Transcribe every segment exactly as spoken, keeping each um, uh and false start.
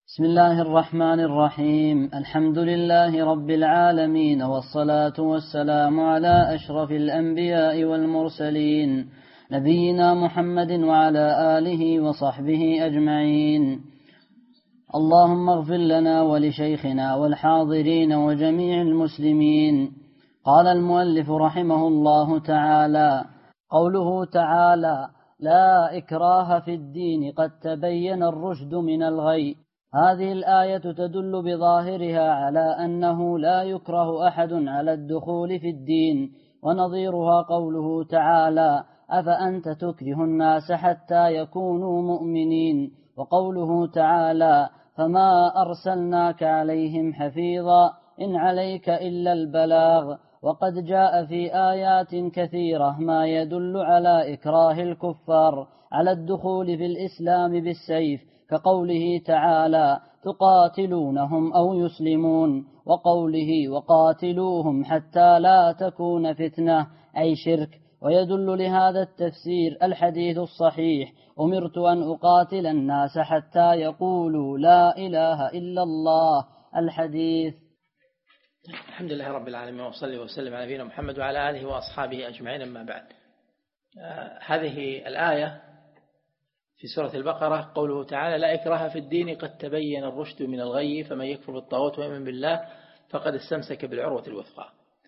بسم الله الرحمن الرحيم. الحمد لله رب العالمين، والصلاة والسلام على أشرف الأنبياء والمرسلين، نبينا محمد وعلى آله وصحبه أجمعين. اللهم اغفر لنا ولشيخنا والحاضرين وجميع المسلمين. قال المؤلف رحمه الله تعالى: قوله تعالى: لا إكراه في الدين قد تبين الرشد من الغي. هذه الآية تدل بظاهرها على أنه لا يكره أحد على الدخول في الدين، ونظيرها قوله تعالى: أفأنت تكره الناس حتى يكونوا مؤمنين، وقوله تعالى: فما أرسلناك عليهم حفيظا إن عليك إلا البلاغ. وقد جاء في آيات كثيرة ما يدل على إكراه الكفار على الدخول في الإسلام بالسيف، كقوله تعالى: تقاتلونهم أو يسلمون، وقوله: وقاتلوهم حتى لا تكون فتنة أي شرك. ويدل لهذا التفسير الحديث الصحيح: أمرت أن أقاتل الناس حتى يقولوا لا إله إلا الله. الحديث. الحمد لله رب العالمين، وصلي وسلم على نبينا محمد وعلى آله وأصحابه أجمعين، أما بعد. آه هذه الآية في سورة البقرة قوله تعالى: لا إكراه في الدين قد تبين الرشد من الغي، فمن يكفر بالطاغوت ويؤمن بالله فقد استمسك بالعروة الوثقى.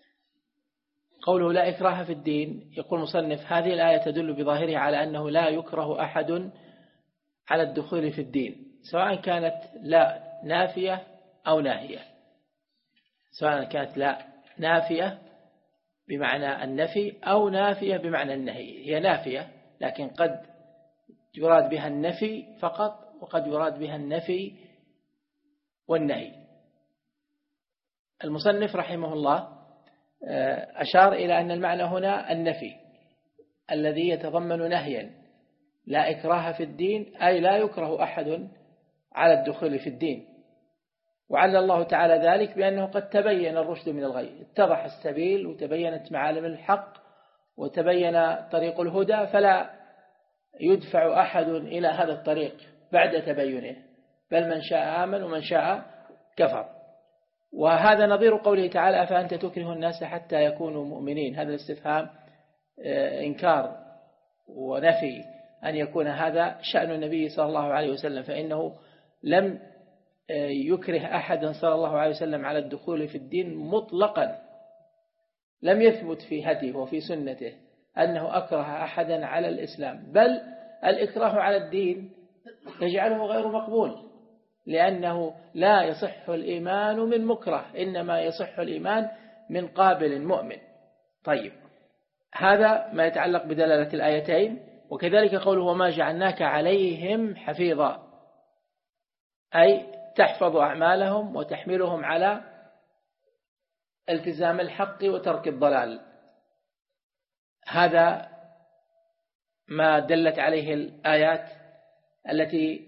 قوله لا إكراه في الدين، يقول مصنف: هذه الآية تدل بظاهرها على أنه لا يكره أحد على الدخول في الدين، سواء كانت لا نافية أو ناهية، سواء كانت لا نافية بمعنى النفي أو نافية بمعنى النهي. هي نافية لكن قد يراد بها النفي فقط، وقد يراد بها النفي والنهي. المصنف رحمه الله أشار إلى أن المعنى هنا النفي الذي يتضمن نهيا: لا إكراه في الدين، أي لا يكره أحد على الدخول في الدين. وعلّ الله تعالى ذلك بأنه قد تبين الرشد من الغي، اتضح السبيل وتبينت معالم الحق وتبين طريق الهدى، فلا يدفع أحد إلى هذا الطريق بعد تبينه، بل من شاء آمن ومن شاء كفر. وهذا نظير قوله تعالى: أفأنت تكره الناس حتى يكونوا مؤمنين. هذا الاستفهام إنكار ونفي أن يكون هذا شأن النبي صلى الله عليه وسلم، فإنه لم يكره أحدا صلى الله عليه وسلم على الدخول في الدين مطلقا. لم يثبت في هديه وفي سنته أنه أكره أحدا على الإسلام، بل الإكراه على الدين يجعله غير مقبول، لأنه لا يصح الإيمان من مكره، إنما يصح الإيمان من قابل مؤمن. طيب، هذا ما يتعلق بدلالة الآيتين. وكذلك قوله: وما جعلناك عليهم حفيظا، أي تحفظ أعمالهم وتحملهم على التزام الحق وترك الضلال. هذا ما دلت عليه الآيات التي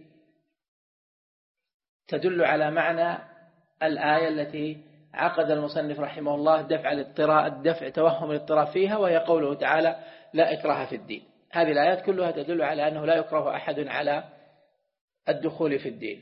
تدل على معنى الآية التي عقد المصنف رحمه الله دفع الاضطراب الدفع توهم الاضطراب فيها، وهي قوله تعالى: لا إكراه في الدين. هذه الآيات كلها تدل على أنه لا يكره أحد على الدخول في الدين.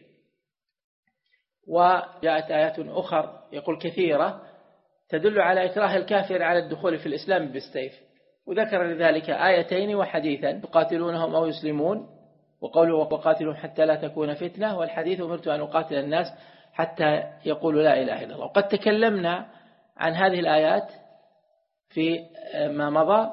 وجاءت آيات أخرى يقول كثيرة تدل على إكراه الكافر على الدخول في الإسلام بالسيف، وذكر لذلك آيتين وحديثا: تقاتلونهم أو يسلمون، وقوله: وقاتلهم حتى لا تكون فتنة، والحديث: أمرت أن أقاتل الناس حتى يقولوا لا إله إلا الله. وقد تكلمنا عن هذه الآيات في ما مضى،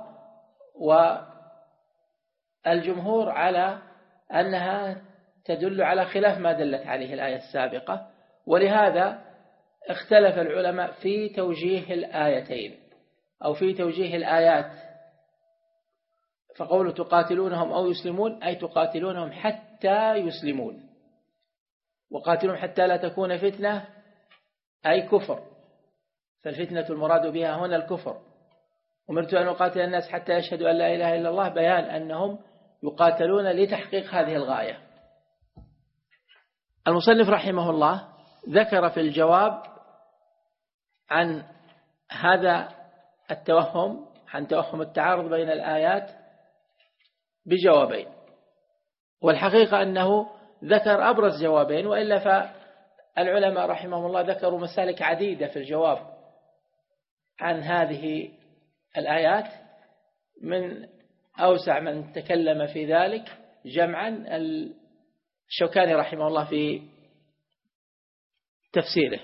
والجمهور على أنها تدل على خلاف ما دلت عليه الآية السابقة، ولهذا اختلف العلماء في توجيه الآيتين أو في توجيه الآيات. فقول تقاتلونهم أو يسلمون، أي تقاتلونهم حتى يسلمون، وقاتلهم حتى لا تكون فتنة، أي كفر، فالفتنة المراد بها هنا الكفر. أمرت أن أقاتل الناس حتى يشهدوا أن لا إله إلا الله، بيان أنهم يقاتلون لتحقيق هذه الغاية. المصنف رحمه الله ذكر في الجواب عن هذا التوهم، عن توهم التعارض بين الآيات، بجوابين. والحقيقة أنه ذكر أبرز جوابين، وإلا فالعلماء رحمهم الله ذكروا مسالك عديدة في الجواب عن هذه الآيات، من أوسع من تكلم في ذلك جمعا الشوكاني رحمه الله في تفسيره.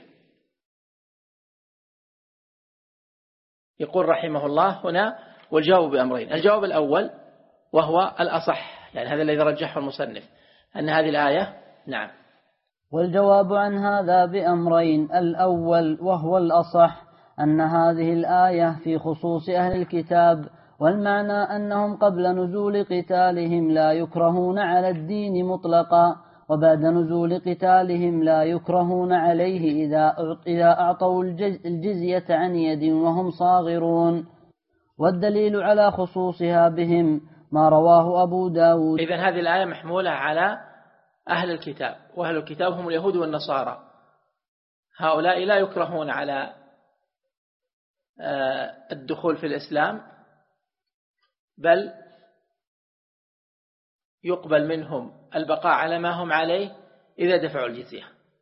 يقول رحمه الله هنا: والجواب بأمرين. الجواب الأول وهو الأصح، يعني هذا الذي رجحه المصنف، أن هذه الآية نعم. والجواب عن هذا بأمرين: الأول وهو الأصح أن هذه الآية في خصوص أهل الكتاب، والمعنى أنهم قبل نزول قتالهم لا يكرهون على الدين مطلقا، وبعد نزول قتالهم لا يكرهون عليه إذا أعطوا الجزية عن يد وهم صاغرون. والدليل على خصوصها بهم ما رواه أبو داود. إذن هذه الآية محمولة على أهل الكتاب، وأهل الكتاب هم اليهود والنصارى. هؤلاء لا يكرهون على الدخول في الإسلام، بل يقبل منهم البقاء على ما هم عليه إذا دفعوا الجزية.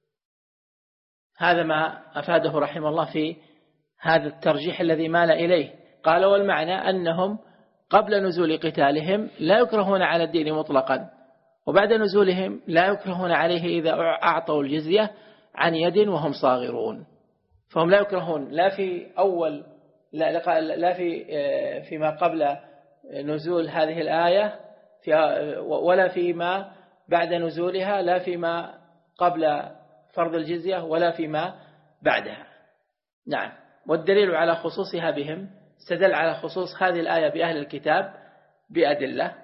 هذا ما أفاده رحمه الله في هذا الترجيح الذي مال إليه. قال: والمعنى أنهم قبل نزول قتالهم لا يكرهون على الدين مطلقا، وبعد نزولهم لا يكرهون عليه إذا أعطوا الجزية عن يد وهم صاغرون. فهم لا يكرهون لا في أول لا, لا في فيما قبل نزول هذه الآية ولا فيما بعد نزولها، لا فيما قبل فرض الجزية ولا فيما بعدها. نعم. والدليل على خصوصها بهم استدل على خصوص هذه الآية بأهل الكتاب بأدلة.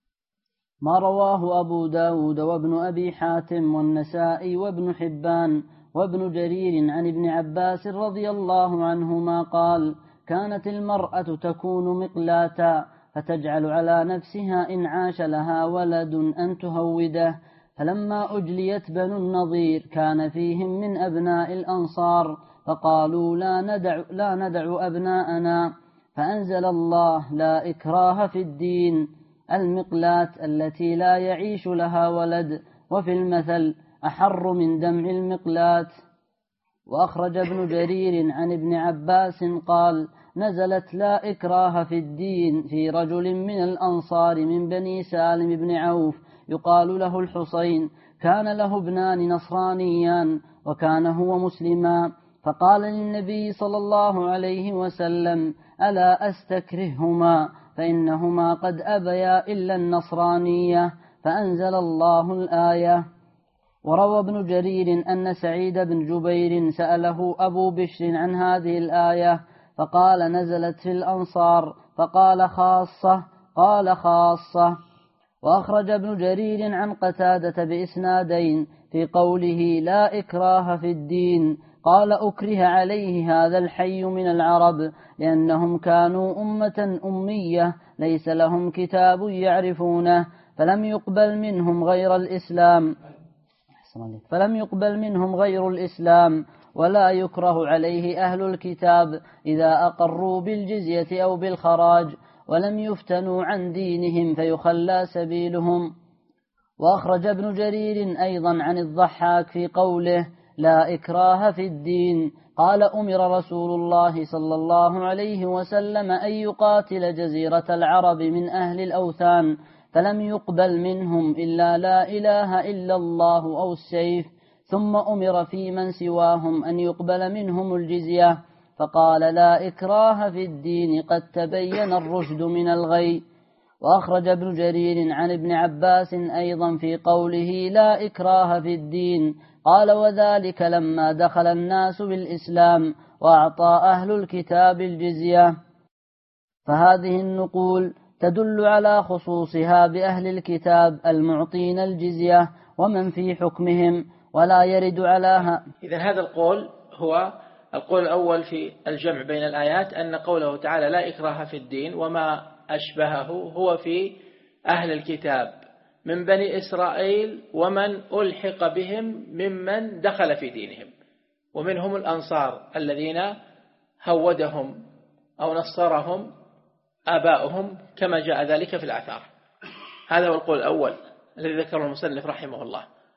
ما رواه أبو داود وابن أبي حاتم والنسائي وابن حبان وابن جرير عن ابن عباس رضي الله عنهما قال: كانت المرأة تكون مقلاتا فتجعل على نفسها إن عاش لها ولد أن تهوده، فلما أجليت بنو النضير كان فيهم من أبناء الأنصار فقالوا لا ندع, لا ندع أبناءنا، فأنزل الله: لا إكراه في الدين، المقلات التي لا يعيش لها ولد، وفي المثل أحر من دمع المقلات. وأخرج ابن جرير عن ابن عباس قال: نزلت لا إكراه في الدين في رجل من الأنصار من بني سالم بن عوف يقال له الحصين، كان له ابنان نصرانيان وكان هو مسلما، فقال للنبي صلى الله عليه وسلم: ألا أستكرههما فإنهما قد أبيا إلا النصرانية، فأنزل الله الآية. وروى ابن جرير أن سعيد بن جبير سأله أبو بشر عن هذه الآية فقال: نزلت في الأنصار، فقال: خاصة؟ قال: خاصة. وأخرج ابن جرير عن قتادة بإسنادين في قوله: لا إكراه في الدين، قال: أكره عليه هذا الحي من العرب، لأنهم كانوا أمة أمية ليس لهم كتاب يعرفونه، فلم يقبل منهم غير الإسلام فلم يقبل منهم غير الإسلام، ولا يكره عليه أهل الكتاب إذا أقروا بالجزية أو بالخراج، ولم يفتنوا عن دينهم فيخلى سبيلهم. وأخرج ابن جرير أيضا عن الضحاك في قوله: لا إكراه في الدين، قال: أمر رسول الله صلى الله عليه وسلم أن يقاتل جزيرة العرب من أهل الأوثان، فلم يقبل منهم إلا لا إله إلا الله أو السيف، ثم أمر في من سواهم أن يقبل منهم الجزية، فقال: لا إكراه في الدين، قد تبين الرشد من الغي. وأخرج ابن جرير عن ابن عباس أيضا في قوله: لا إكراه في الدين، قال: وذلك لما دخل الناس بالإسلام وأعطى أهل الكتاب الجزية. فهذه النقول تدل على خصوصها بأهل الكتاب المعطين الجزية ومن في حكمهم، ولا يرد علىها. إذن هذا القول هو القول الأول في الجمع بين الآيات، أن قوله تعالى: لا إكراه في الدين وما أشبهه هو في أهل الكتاب من بني إسرائيل ومن ألحق بهم ممن دخل في دينهم، ومنهم الأنصار الذين هودهم أو نصرهم آباؤهم كما جاء ذلك في الآثار. هذا هو القول الأول الذي ذكره المصنف رحمه الله.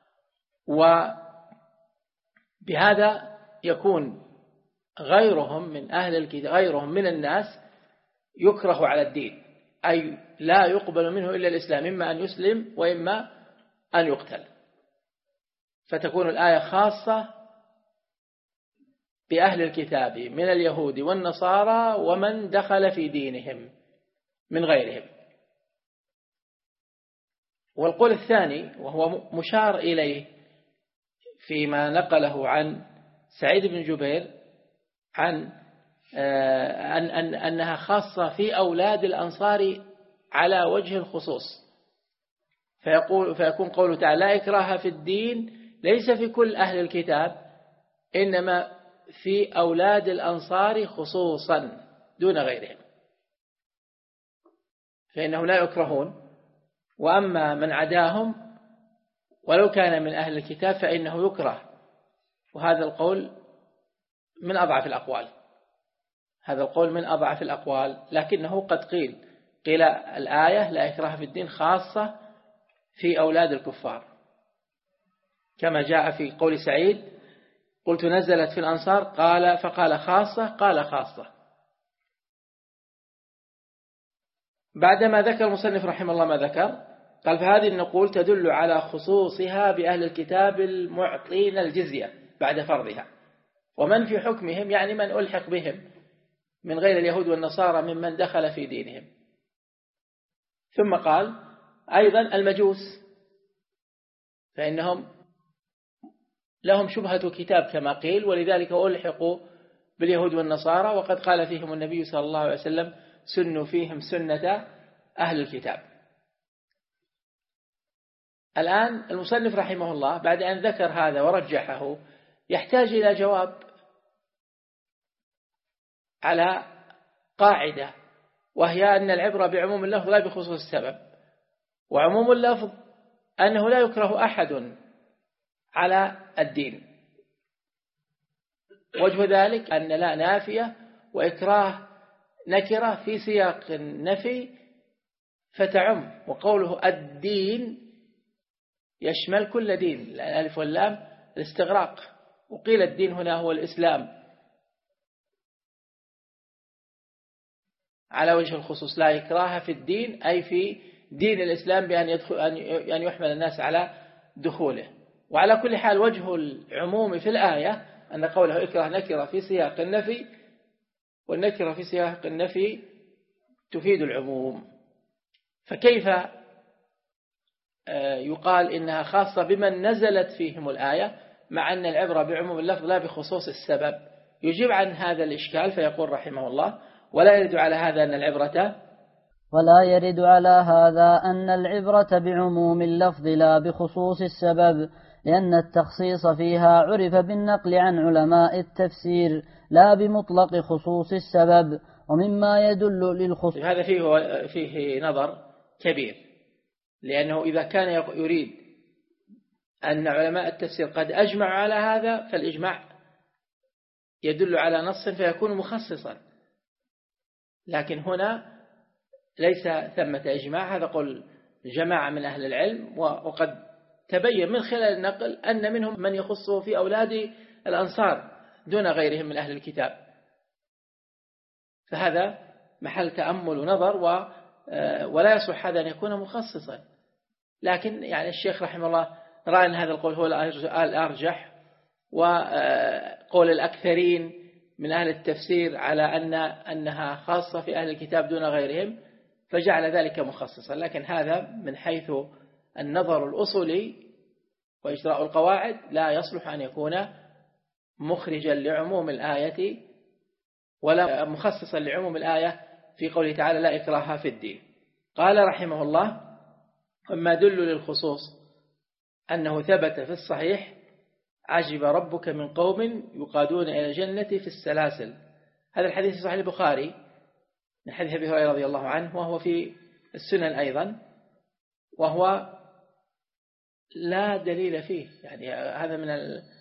وبهذا يكون غيرهم من أهل الكتاب غيرهم من الناس يكره على الدين، أي لا يقبل منه إلا الإسلام، إما أن يسلم وإما أن يقتل. فتكون الآية خاصة بأهل الكتاب من اليهود والنصارى ومن دخل في دينهم من غيرهم. والقول الثاني وهو مشار إليه فيما نقله عن سعيد بن جبير عن أن أن أنها خاصة في أولاد الأنصار على وجه الخصوص، فيقول فيكون قوله تعالى لا إكراه في الدين ليس في كل أهل الكتاب، إنما في أولاد الأنصار خصوصا دون غيرهم، فإنه لا يكرهون. وأما من عداهم ولو كان من أهل الكتاب فإنه يكره، وهذا القول من أضعف الأقوال هذا القول من أضعف الأقوال لكنه قد قيل قيل الآية لا إكراه في الدين خاصة في أولاد الكفار، كما جاء في قول سعيد قلت نزلت في الأنصار قال فقال خاصة قال خاصة. بعدما ذكر المصنف رحمه الله ما ذكر قال فهذه النقول تدل على خصوصها بأهل الكتاب المعطين الجزية بعد فرضها، ومن في حكمهم يعني من ألحق بهم من غير اليهود والنصارى ممن دخل في دينهم. ثم قال أيضا المجوس فإنهم لهم شبهة كتاب كما قيل، ولذلك ألحقوا باليهود والنصارى، وقد قال فيهم النبي صلى الله عليه وسلم سنوا فيهم سنة أهل الكتاب. الآن المصنف رحمه الله بعد أن ذكر هذا ورجحه يحتاج إلى جواب على قاعدة، وهي أن العبرة بعموم اللفظ لا بخصوص السبب، وعموم اللفظ أنه لا يكره أحد على الدين. وجه ذلك أن لا نافية وإكراه نكرة في سياق النفي فتعم، وقوله الدين يشمل كل دين، الألف واللام الاستغراق، وقيل الدين هنا هو الإسلام على وجه الخصوص، لا إكراه في الدين أي في دين الإسلام بأن يدخل أن يحمل الناس على دخوله. وعلى كل حال وجه العموم في الآية أن قوله إكراه نكرة في سياق النفي، والنكرة في سياق النفي تفيد العموم، فكيف يقال إنها خاصة بمن نزلت فيهم الآية مع أن العبرة بعموم اللفظ لا بخصوص السبب؟ يجيب عن هذا الإشكال فيقول رحمه الله ولا يرد على هذا أن العبرة ولا يرد على هذا أن العبرة بعموم اللفظ لا بخصوص السبب، لأن التخصيص فيها عرف بالنقل عن علماء التفسير لا بمطلق خصوص السبب. ومما يدل للخصوص هذا فيه, فيه نظر كبير، لأنه إذا كان يريد أن علماء التفسير قد أجمعوا على هذا فالإجماع يدل على نص فيكون مخصصا، لكن هنا ليس ثمة إجماع، هذا قول جماعة من أهل العلم، وقد تبين من خلال النقل أن منهم من يخصه في أولاد الأنصار دون غيرهم من أهل الكتاب، فهذا محل تأمل ونظر، ولا يصح هذا أن يكون مخصصا. لكن يعني الشيخ رحمه الله رأى أن هذا القول هو الأرجح، وقول الأكثرين من أهل التفسير على أن أنها خاصة في أهل الكتاب دون غيرهم، فجعل ذلك مخصصا. لكن هذا من حيث النظر الأصولي وإجراء القواعد لا يصلح أن يكون مخرجا لعموم الآية ولا مخصصا لعموم الآية في قوله تعالى لا إكراه في الدين. قال رحمه الله أما دل للخصوص أنه ثبت في الصحيح عجب ربك من قوم يقادون إلى الجنة في السلاسل. هذا الحديث في صحيح البخاري من حديث أبي هريرة رضي الله عنه، وهو في السنن أيضا، وهو لا دليل فيه، يعني هذا من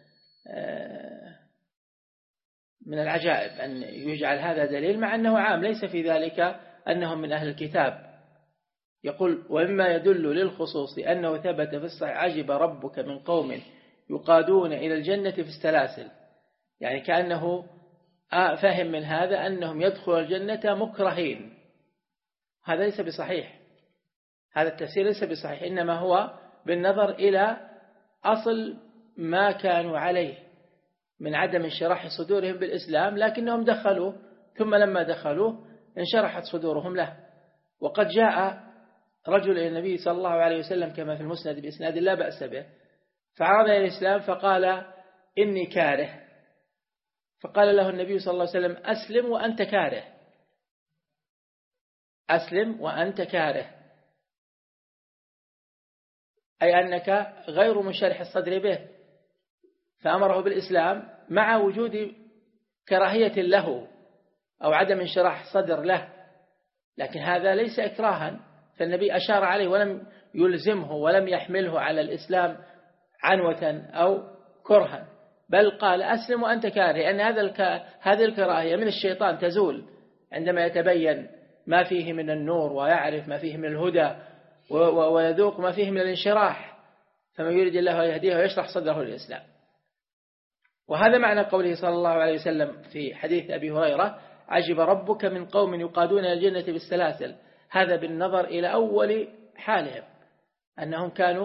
من العجائب أن يجعل هذا دليل مع أنه عام، ليس في ذلك أنهم من أهل الكتاب. يقول ومما يدل للخصوص أنه ثبت في الصحيح عجب ربك من قوم يقادون إلى الجنة في السلاسل، يعني كأنه فهم من هذا أنهم يدخلوا الجنة مكرهين. هذا ليس بصحيح، هذا التفسير ليس بصحيح، إنما هو بالنظر إلى أصل ما كانوا عليه من عدم انشراح صدورهم بالإسلام، لكنهم دخلوا، ثم لما دخلوا انشرحت صدورهم له. وقد جاء رجل إلى النبي صلى الله عليه وسلم كما في المسند بإسناد لا بأس به، فعرض إلى الإسلام فقال إني كاره، فقال له النبي صلى الله عليه وسلم أسلم وأنت كاره، أسلم وأنت كاره، أي أنك غير منشرح الصدر به، فأمره بالإسلام مع وجود كراهية له أو عدم انشراح صدر له، لكن هذا ليس إكراها، فالنبي أشار عليه ولم يلزمه ولم يحمله على الإسلام عنوة أو كرها، بل قال أسلم وأنت كاره، لأن هذا الك... هذه الكراهية من الشيطان تزول عندما يتبين ما فيه من النور ويعرف ما فيه من الهدى و... و... ويذوق ما فيه من الانشراح، فمن يريد الله يهديه ويشرح صدره للإسلام. وهذا معنى قوله صلى الله عليه وسلم في حديث أبي هريرة عجب ربك من قوم يقادون إلى الجنة بالسلاسل، هذا بالنظر إلى أول حالهم أنهم كانوا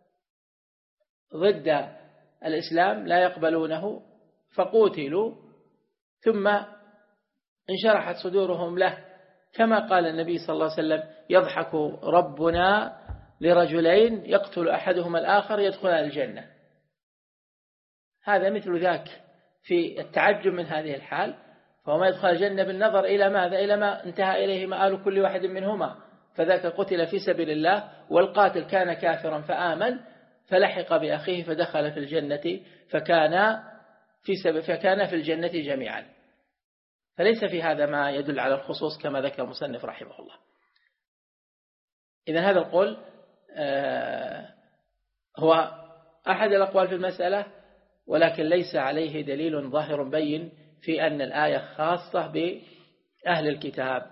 ضد الإسلام لا يقبلونه فقوتلوا، ثم انشرحت صدورهم له، كما قال النبي صلى الله عليه وسلم يضحك ربنا لرجلين يقتل أحدهما الآخر يدخلان الجنة. هذا مثل ذاك في التعجب من هذه الحال، فهو ما يدخل الجنة بالنظر إلى ماذا؟ إلى ما انتهى إليه مآل كل واحد منهما، فذاك قتل في سبيل الله، والقاتل كان كافرا فآمن فلحق بأخيه فدخل في الجنة، فكان في سبب فكان في الجنة جميعا. فليس في هذا ما يدل على الخصوص كما ذكر المصنف رحمه الله. إذن هذا القول هو أحد الأقوال في المسألة، ولكن ليس عليه دليل ظاهر بين في أن الآية خاصة بأهل الكتاب.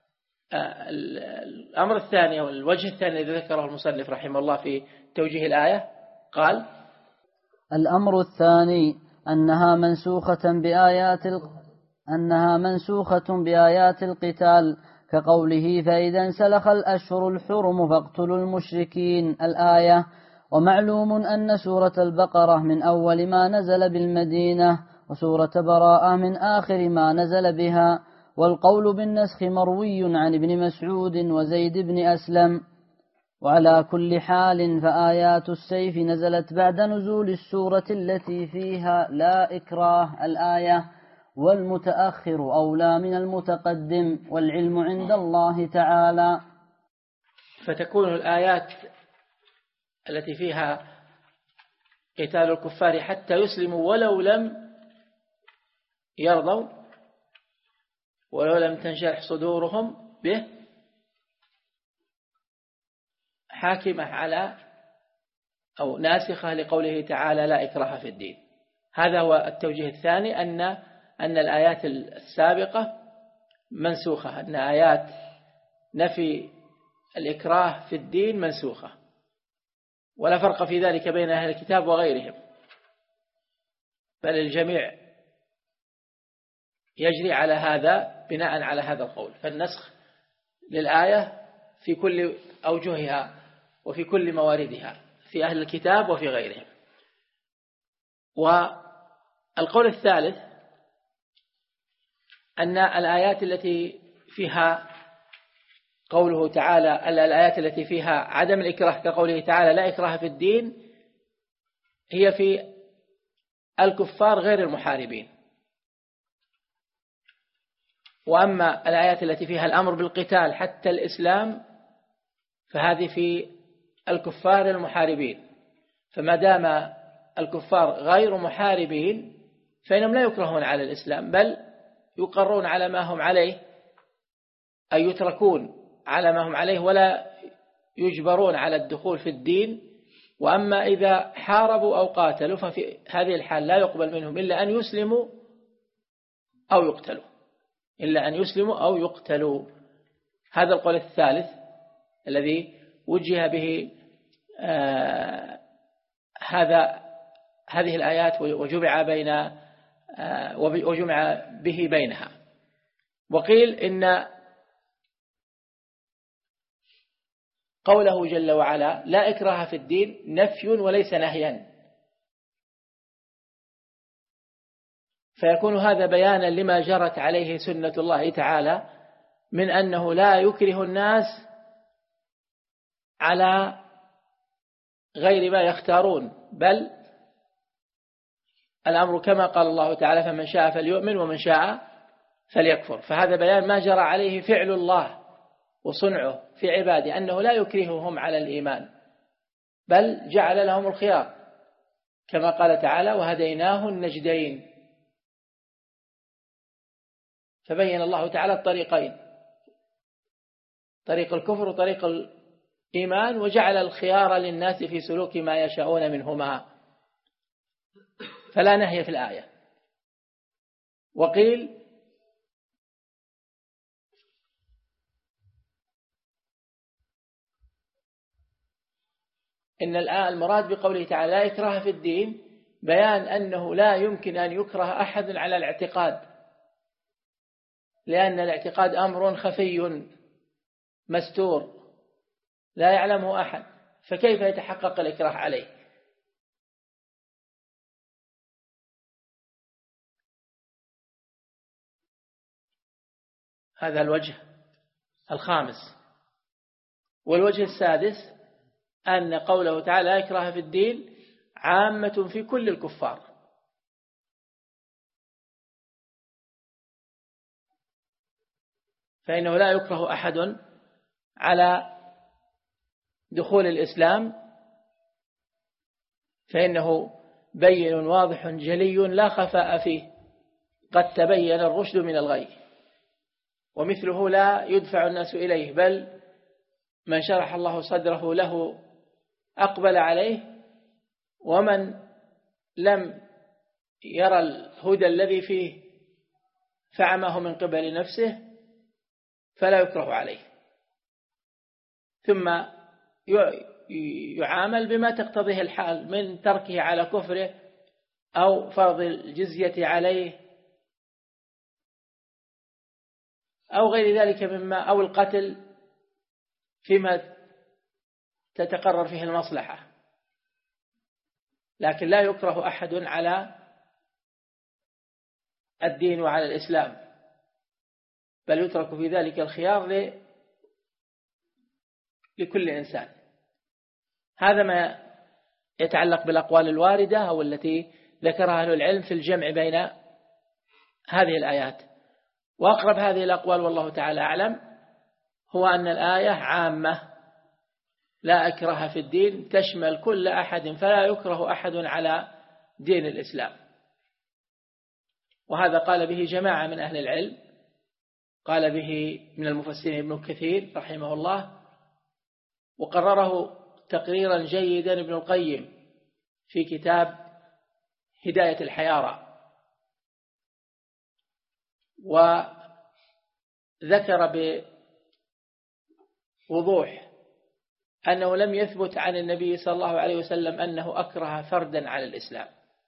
الأمر الثاني والوجه الثاني الذي ذكره المصنف رحمه الله في توجيه الآية قال: الأمر الثاني أنها منسوخة بآيات أنها منسوخة بآيات القتال، كقوله فإذا انسلخ الأشهر الحرم فاقتلوا المشركين الآية. ومعلوم أن سورة البقرة من أول ما نزل بالمدينة، وسورة براءة من آخر ما نزل بها، والقول بالنسخ مروي عن ابن مسعود وزيد بن أسلم. وعلى كل حال فآيات السيف نزلت بعد نزول السورة التي فيها لا إكراه الآية، والمتأخر أولى من المتقدم، والعلم عند الله تعالى. فتكون الآيات التي فيها قتال الكفار حتى يسلموا ولو لم يرضوا ولو لم تنشرح صدورهم به حاكمة على أو ناسخة لقوله تعالى لا إكراه في الدين. هذا هو التوجيه الثاني، أن أن الآيات السابقة منسوخة، أن آيات نفي الإكراه في الدين منسوخة، ولا فرق في ذلك بين أهل الكتاب وغيرهم، بل الجميع يجري على هذا بناء على هذا القول. فالنسخ للآية في كل أوجهها وفي كل مواردها في أهل الكتاب وفي غيرهم. والقول الثالث أن الآيات التي فيها قوله تعالى الآيات التي فيها عدم الإكراه كقوله تعالى لا إكراه في الدين هي في الكفار غير المحاربين، وأما الآيات التي فيها الأمر بالقتال حتى الإسلام فهذه في الكفار المحاربين. فما دام الكفار غير محاربين فإنهم لا يكرهون على الإسلام، بل يقرون على ما هم عليه، أي يتركون على ما هم عليه ولا يجبرون على الدخول في الدين. وأما إذا حاربوا أو قاتلوا ففي هذه الحال لا يقبل منهم إلا أن يسلموا أو يقتلوا إلا أن يسلموا أو يقتلوا. هذا القول الثالث الذي وجه به آه هذا هذه الآيات وجمع بين وجمع به بينها. وقيل إن قوله جل وعلا لا إكراه في الدين نفي وليس نهيا، فيكون هذا بيانا لما جرت عليه سنة الله تعالى من أنه لا يكره الناس على غير ما يختارون، بل الأمر كما قال الله تعالى فمن شاء فليؤمن ومن شاء فليكفر. فهذا بيان ما جرى عليه فعل الله وصنعه في عباده، أنه لا يكرههم على الإيمان بل جعل لهم الخيار كما قال تعالى وهديناه النجدين، فبين الله تعالى الطريقين، طريق الكفر وطريق الإيمان، وجعل الخيار للناس في سلوك ما يشاءون منهما، فلا نهي في الآية. وقيل إن الآية المراد بقوله تعالى لا إكراه في الدين بيان أنه لا يمكن أن يكره أحد على الاعتقاد، لأن الاعتقاد أمر خفي مستور لا يعلمه أحد، فكيف يتحقق الإكراه عليه؟ هذا الوجه الخامس. والوجه السادس أن قوله تعالى لا إكراه في الدين عامة في كل الكفار، فإنه لا يكره أحد على دخول الإسلام، فإنه بين واضح جلي لا خفاء فيه، قد تبين الرشد من الغي، ومثله لا يدفع الناس إليه، بل من شرح الله صدره له أقبل عليه، ومن لم يرى الهدى الذي فيه فعمه من قبل نفسه فلا يكره عليه، ثم يعامل بما تقتضيه الحال من تركه على كفره أو فرض الجزية عليه أو غير ذلك مما، أو القتل فيما تتقرر فيه المصلحة، لكن لا يكره أحد على الدين وعلى الإسلام، بل يترك في ذلك الخيار لكل إنسان. هذا ما يتعلق بالأقوال الواردة أو التي ذكرها أهل العلم في الجمع بين هذه الآيات. وأقرب هذه الأقوال والله تعالى أعلم هو أن الآية عامة لا إكراه في الدين تشمل كل أحد، فلا يكره أحد على دين الإسلام. وهذا قال به جماعة من أهل العلم، قال به من المفسرين ابن كثير رحمه الله، وقرره تقريرا جيدا ابن القيم في كتاب هداية الحيارى، وذكر بوضوح أنه لم يثبت عن النبي صلى الله عليه وسلم أنه أكره فردا على الإسلام،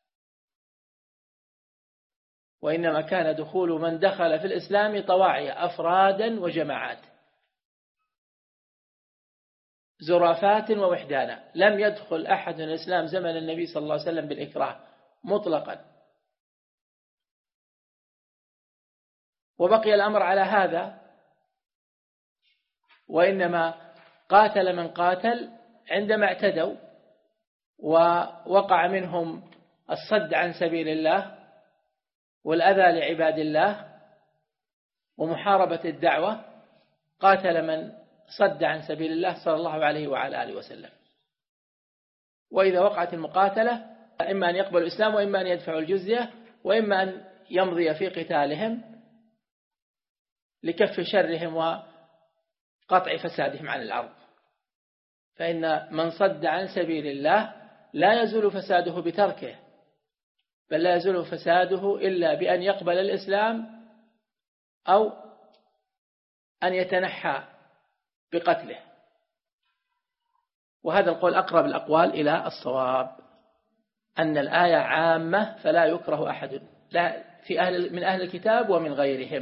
وإنما كان دخول من دخل في الإسلام طواعية أفرادا وجماعات زرافات ووحدانا، لم يدخل أحد الإسلام زمن النبي صلى الله عليه وسلم بالإكراه مطلقا. وبقي الأمر على هذا، وإنما قاتل من قاتل عندما اعتدوا ووقع منهم الصد عن سبيل الله والأذى لعباد الله ومحاربة الدعوة، قاتل من صد عن سبيل الله صلى الله عليه وعلى آله وسلم. وإذا وقعت المقاتلة إما أن يقبل الإسلام وإما أن يدفعوا الجزية وإما أن يمضي في قتالهم لكف شرهم وقطع فسادهم عن الأرض. فإن من صد عن سبيل الله لا يزول فساده بتركه، بل لا يزول فساده إلا بأن يقبل الإسلام أو أن يتنحى بقتله. وهذا القول أقرب الأقوال إلى الصواب. أن الآية عامة فلا يكره أحد، لا في أهل من أهل الكتاب ومن غيرهم.